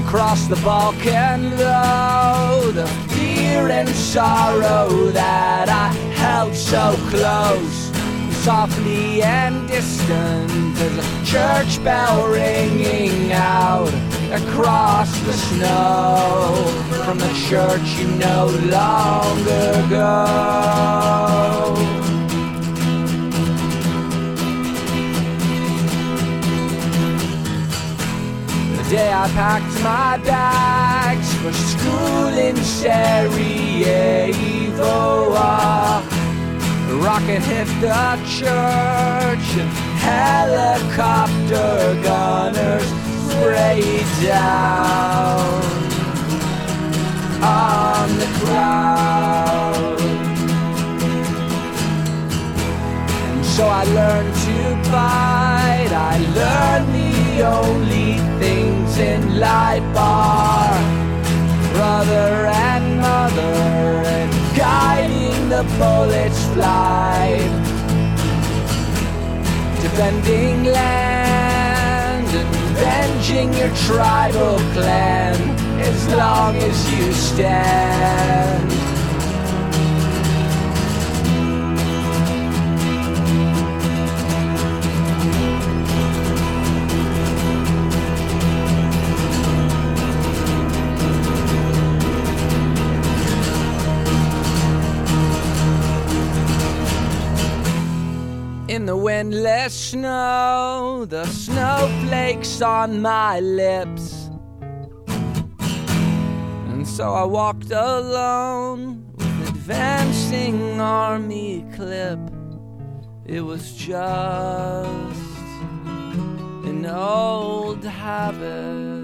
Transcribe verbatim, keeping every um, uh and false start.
across the Balkan road, the fear and sorrow that I held so close, softly and distant as a church bell ringing out across the snow from the church you no longer go. The day I packed my bags for school in Sarajevo, a rocket hit the church and helicopter gunners sprayed down on the crowd. And so I learned to bite. I learned the only things in life are brother and mother and guiding the bullet's flight, defending land and avenging your tribal clan as long as you stand. In the windless snow, the snowflakes on my lips, and so I walked alone with advancing army clip. It was just an old habit.